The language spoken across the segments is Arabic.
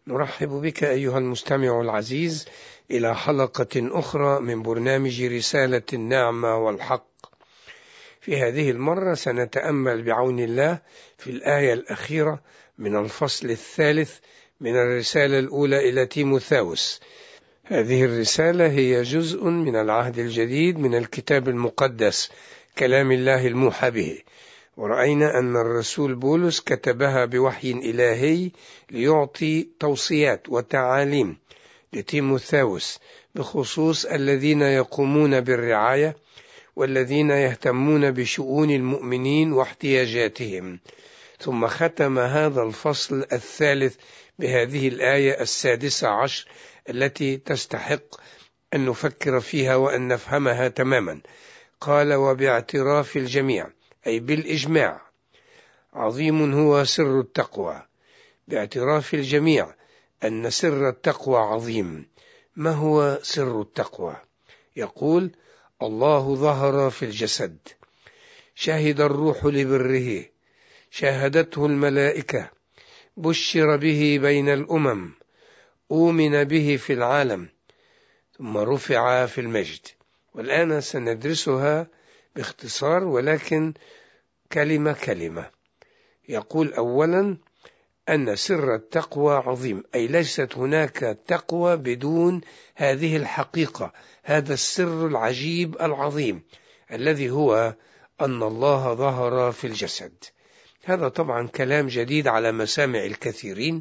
نرحب بك أيها المستمع العزيز إلى حلقة أخرى من برنامج رسالة النعمة والحق. في هذه المرة سنتأمل بعون الله في الآية الأخيرة من الفصل الثالث من الرسالة الأولى إلى تيموثاوس. هذه الرسالة هي جزء من العهد الجديد من الكتاب المقدس، كلام الله الموحى به، ورأينا أن الرسول بولس كتبها بوحي إلهي ليعطي توصيات وتعاليم لتيموثاوس بخصوص الذين يقومون بالرعاية والذين يهتمون بشؤون المؤمنين واحتياجاتهم. ثم ختم هذا الفصل الثالث بهذه الآية 16 التي تستحق أن نفكر فيها وأن نفهمها تماما. قال: وباعتراف الجميع، أي بالإجماع، عظيم هو سر التقوى. باعتراف الجميع أن سر التقوى عظيم. ما هو سر التقوى؟ يقول: الله ظهر في الجسد، شهد الروح لبره، شاهدته الملائكة، بشر به بين الأمم، أؤمن به في العالم، ثم رفع في المجد. والآن سندرسها باختصار ولكن كلمة كلمة. يقول أولا أن سر التقوى عظيم، أي ليست هناك تقوى بدون هذه الحقيقة، هذا السر العجيب العظيم الذي هو أن الله ظهر في الجسد. هذا طبعا كلام جديد على مسامع الكثيرين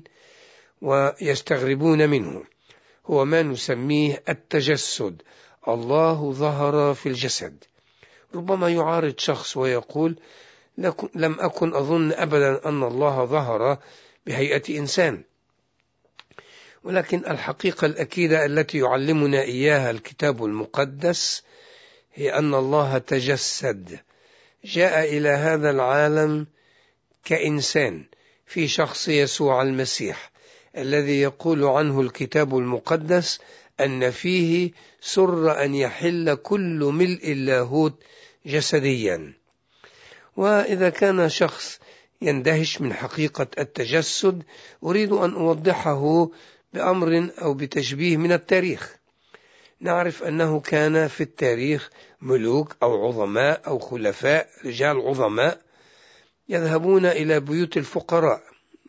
ويستغربون منه، هو ما نسميه التجسد. الله ظهر في الجسد. ربما يعارض شخص ويقول: لم أكن أظن أبدا أن الله ظهر بهيئة إنسان. ولكن الحقيقة الأكيدة التي يعلمنا إياها الكتاب المقدس هي أن الله تجسد، جاء إلى هذا العالم كإنسان في شخص يسوع المسيح، الذي يقول عنه الكتاب المقدس أن فيه سر أن يحل كل ملء اللاهوت جسديا. وإذا كان شخص يندهش من حقيقة التجسد، أريد أن أوضحه بأمر أو بتشبيه من التاريخ. نعرف أنه كان في التاريخ ملوك أو عظماء أو خلفاء، رجال عظماء يذهبون إلى بيوت الفقراء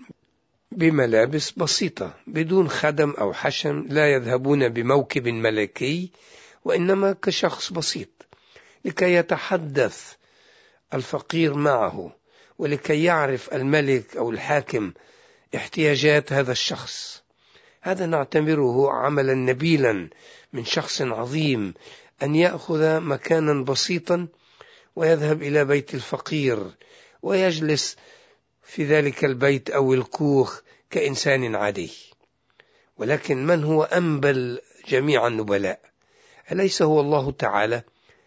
بملابس بسيطة بدون خدم أو حشم، لا يذهبون بموكب ملكي وإنما كشخص بسيط، لكي يتحدث الفقير معه ولكي يعرف الملك أو الحاكم احتياجات هذا الشخص. هذا نعتبره عملا نبيلا من شخص عظيم، أن يأخذ مكانا بسيطا ويذهب إلى بيت الفقير ويجلس في ذلك البيت أو الكوخ كإنسان عادي. ولكن من هو أنبل جميع النبلاء؟ أليس هو الله تعالى؟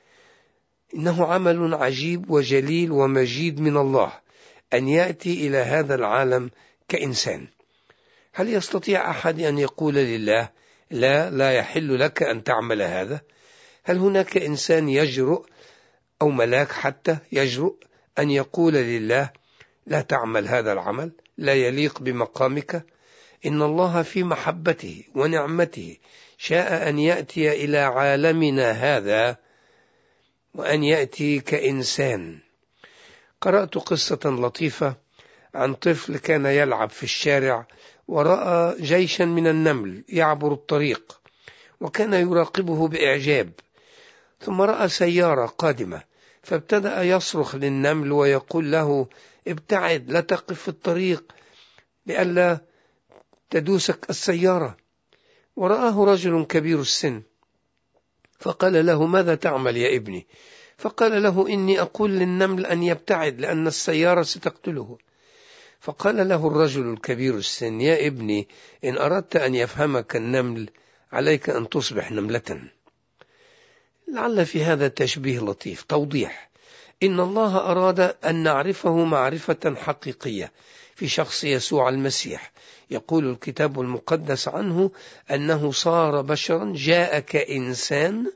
إنه عمل عجيب وجليل ومجيد من الله أن يأتي إلى هذا العالم كإنسان. هل يستطيع أحد أن يقول لله: لا يحل لك أن تعمل هذا؟ هل هناك إنسان يجرؤ أو ملاك حتى يجرؤ أن يقول لله: لا تعمل هذا العمل، لا يليق بمقامك؟ إن الله في محبته ونعمته شاء أن يأتي إلى عالمنا هذا وأن يأتي كإنسان. قرأت قصة لطيفة عن طفل كان يلعب في الشارع ورأى جيشا من النمل يعبر الطريق، وكان يراقبه بإعجاب. ثم رأى سيارة قادمة، فابتدأ يصرخ للنمل ويقول له: ابتعد، لا تقف في الطريق لئلا تدوسك السيارة. ورآه رجل كبير السن فقال له: ماذا تعمل يا ابني؟ فقال له: إني أقول للنمل أن يبتعد لأن السيارة ستقتله. فقال له الرجل الكبير السن: يا ابني، إن أردت أن يفهمك النمل عليك أن تصبح نملة. لعل في هذا تشبيه لطيف، توضيح إن الله أراد أن نعرفه معرفة حقيقية في شخص يسوع المسيح. يقول الكتاب المقدس عنه أنه صار بشرا، جاء كإنسان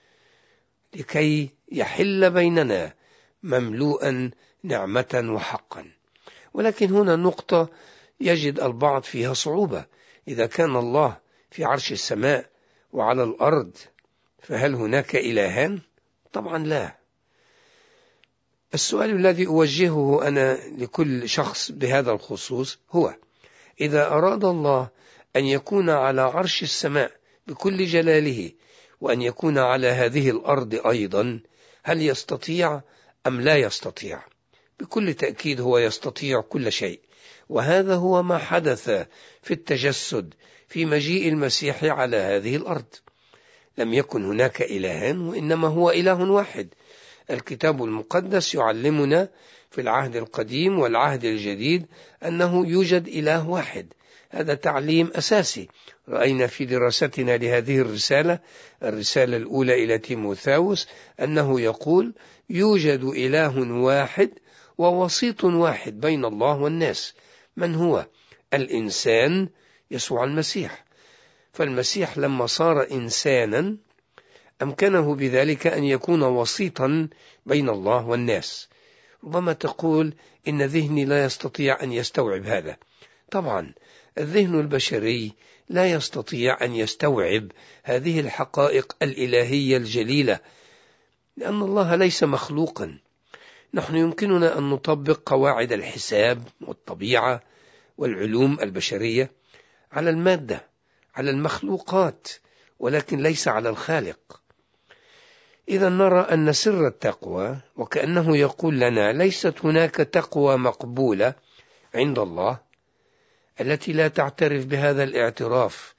لكي يحل بيننا مملوءا نعمة وحقا. ولكن هنا نقطة يجد البعض فيها صعوبة. إذا كان الله في عرش السماء وعلى الأرض فهل هناك إلهان؟ طبعا لا. السؤال الذي أوجهه أنا لكل شخص بهذا الخصوص هو: إذا أراد الله أن يكون على عرش السماء بكل جلاله وأن يكون على هذه الأرض أيضا، هل يستطيع أم لا يستطيع؟ بكل تأكيد هو يستطيع كل شيء، وهذا هو ما حدث في التجسد في مجيء المسيح على هذه الأرض. لم يكن هناك إلهان، وإنما هو إله واحد. الكتاب المقدس يعلمنا في العهد القديم والعهد الجديد أنه يوجد إله واحد. هذا تعليم أساسي رأينا في دراستنا لهذه الرسالة الأولى إلى تيموثاوس، أنه يقول: يوجد إله واحد ووسيط واحد بين الله والناس. من هو؟ الإنسان يسوع المسيح. فالمسيح لما صار إنسانا أمكنه بذلك أن يكون وسيطا بين الله والناس. ربما تقول: إن ذهني لا يستطيع أن يستوعب هذا. طبعا الذهن البشري لا يستطيع أن يستوعب هذه الحقائق الإلهية الجليلة، لأن الله ليس مخلوقا. نحن يمكننا أن نطبق قواعد الحساب والطبيعة والعلوم البشرية على المادة، على المخلوقات، ولكن ليس على الخالق. إذا نرى أن سر التقوى، وكأنه يقول لنا: ليست هناك تقوى مقبولة عند الله التي لا تعترف بهذا الاعتراف،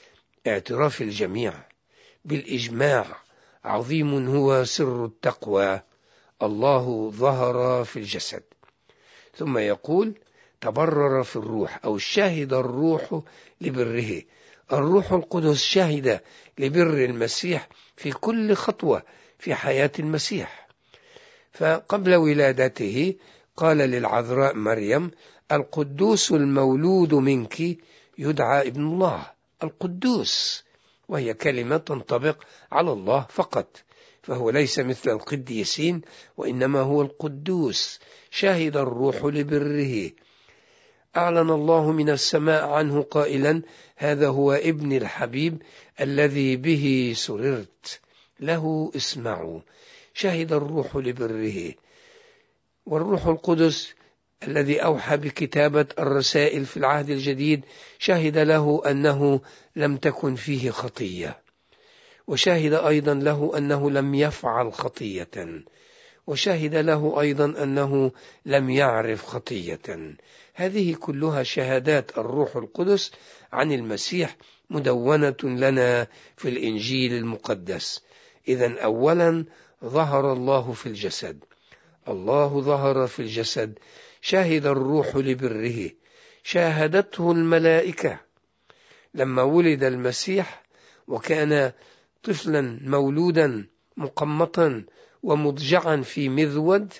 اعتراف الجميع بالإجماع. عظيم هو سر التقوى، الله ظهر في الجسد. ثم يقول: تبرر في الروح، أو شهد الروح لبره. الروح القدس شهد لبر المسيح في كل خطوة في حياة المسيح. فقبل ولادته قال للعذراء مريم: القدوس المولود منك يدعى ابن الله. القدوس، وهي كلمة تنطبق على الله فقط، فهو ليس مثل القديسين، وإنما هو القدوس. شهد الروح لبره. أعلن الله من السماء عنه قائلا: هذا هو ابن الحبيب الذي به سررت، له اسمعوا. شهد الروح لبره. والروح القدس الذي أوحى بكتابة الرسائل في العهد الجديد شهد له أنه لم تكن فيه خطية، وشهد أيضا له أنه لم يفعل خطية، وشهد له أيضا أنه لم يعرف خطية. هذه كلها شهادات الروح القدس عن المسيح مدونة لنا في الإنجيل المقدس. إذن أولا ظهر الله في الجسد، الله ظهر في الجسد. شهد الروح لبره، شاهدته الملائكة. لما ولد المسيح وكان طفلا مولودا مقمطا ومضجعا في مذود،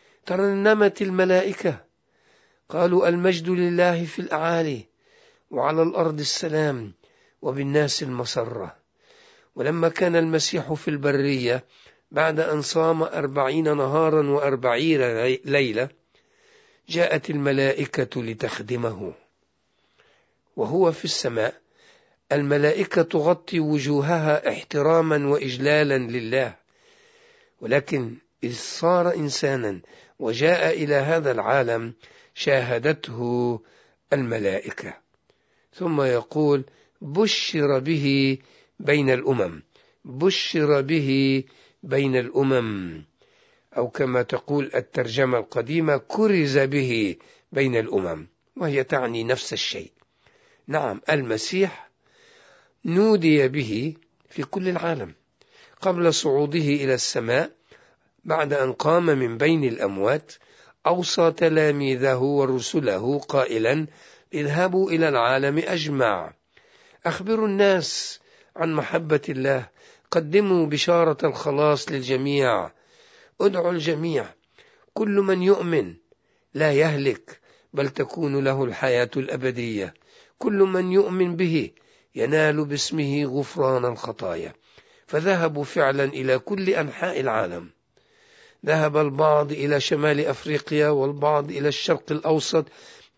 ترنمت الملائكة، قالوا: المجد لله في الأعالي وعلى الأرض السلام وبالناس المسرة. ولما كان المسيح في البرية بعد أن صام 40 نهارا و40 ليلة، جاءت الملائكة لتخدمه. وهو في السماء الملائكة تغطي وجوهها احتراما وإجلالا لله، ولكن إذ صار إنسانا وجاء إلى هذا العالم شاهدته الملائكة. ثم يقول: بشر به بين الأمم، بشر به بين الأمم، أو كما تقول الترجمة القديمة: كرز به بين الأمم، وهي تعني نفس الشيء. نعم، المسيح نودي به في كل العالم قبل صعوده إلى السماء. بعد أن قام من بين الأموات أوصى تلاميذه ورسله قائلا: اذهبوا إلى العالم أجمع، أخبروا الناس عن محبة الله، قدموا بشارة الخلاص للجميع، ادعوا الجميع، كل من يؤمن لا يهلك بل تكون له الحياة الأبدية، كل من يؤمن به ينال باسمه غفران الخطايا. فذهبوا فعلا إلى كل أنحاء العالم. ذهب البعض إلى شمال أفريقيا، والبعض إلى الشرق الأوسط،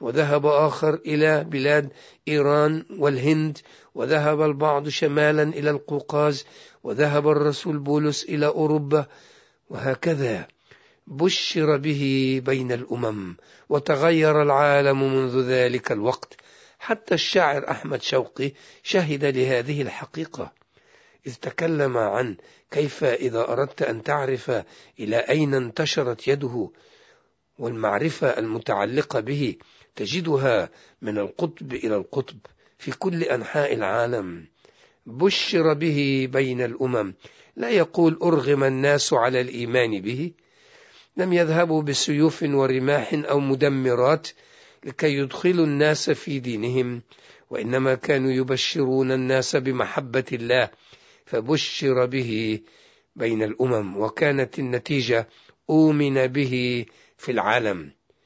وذهب آخر إلى بلاد إيران والهند، وذهب البعض شمالا إلى القوقاز، وذهب الرسول بولس إلى أوروبا، وهكذا بشر به بين الأمم، وتغير العالم منذ ذلك الوقت. حتى الشاعر أحمد شوقي شهد لهذه الحقيقة، إذ تكلم عن كيف إذا أردت أن تعرف إلى أين انتشرت يده والمعرفة المتعلقة به تجدها من القطب إلى القطب في كل أنحاء العالم. بشر به بين الأمم، لا يقول أرغم الناس على الإيمان به. لم يذهبوا بسيوف ورماح أو مدمرات لكي يدخلوا الناس في دينهم، وإنما كانوا يبشرون الناس بمحبة الله، فبشر به بين الأمم، وكانت النتيجة أؤمن به في العالم.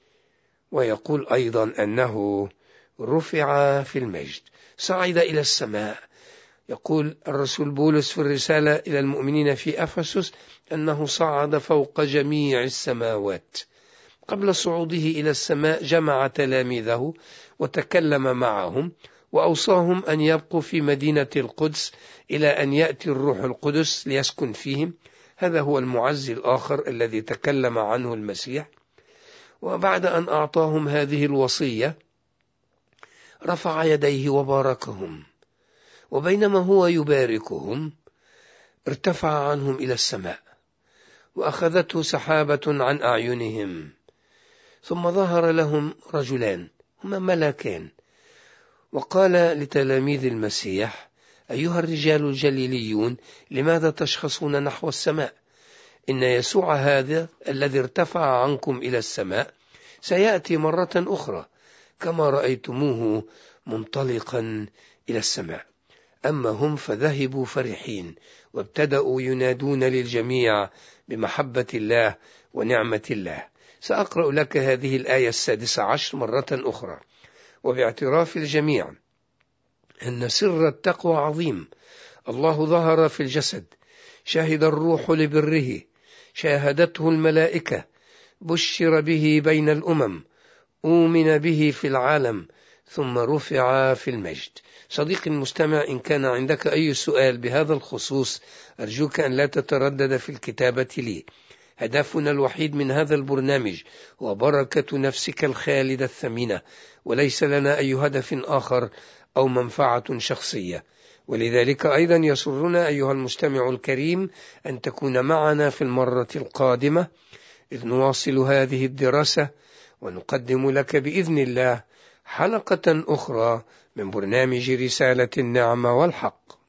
ويقول أيضا أنه رفع في المجد، صعد إلى السماء. يقول الرسول بولس في الرسالة إلى المؤمنين في أفسس أنه صعد فوق جميع السماوات. قبل صعوده إلى السماء جمع تلاميذه وتكلم معهم، وأوصاهم أن يبقوا في مدينة القدس إلى أن يأتي الروح القدس ليسكن فيهم. هذا هو المعزي الآخر الذي تكلم عنه المسيح. وبعد أن أعطاهم هذه الوصية رفع يديه وباركهم، وبينما هو يباركهم ارتفع عنهم إلى السماء، وأخذته سحابة عن أعينهم. ثم ظهر لهم رجلان هما ملكان، وقال لتلاميذ المسيح: أيها الرجال الجليليون، لماذا تشخصون نحو السماء؟ إن يسوع هذا الذي ارتفع عنكم إلى السماء سيأتي مرة أخرى كما رأيتموه منطلقا إلى السماء. أما هم فذهبوا فرحين، وابتدأوا ينادون للجميع بمحبة الله ونعمة الله. سأقرأ لك هذه الآية 16 مرة أخرى. وباعتراف الجميع أن سر التقوى عظيم، الله ظهر في الجسد، شهد الروح لبره، شاهدته الملائكة، بشر به بين الأمم، أؤمن به في العالم، ثم رفع في المجد. صديقي المستمع، إن كان عندك أي سؤال بهذا الخصوص أرجوك أن لا تتردد في الكتابة لي. هدفنا الوحيد من هذا البرنامج هو بركة نفسك الخالدة الثمينة، وليس لنا أي هدف آخر أو منفعة شخصية. ولذلك أيضا يسرنا أيها المستمع الكريم أن تكون معنا في المرة القادمة، إذ نواصل هذه الدراسة ونقدم لك بإذن الله حلقة أخرى من برنامج رسالة النعمة والحق.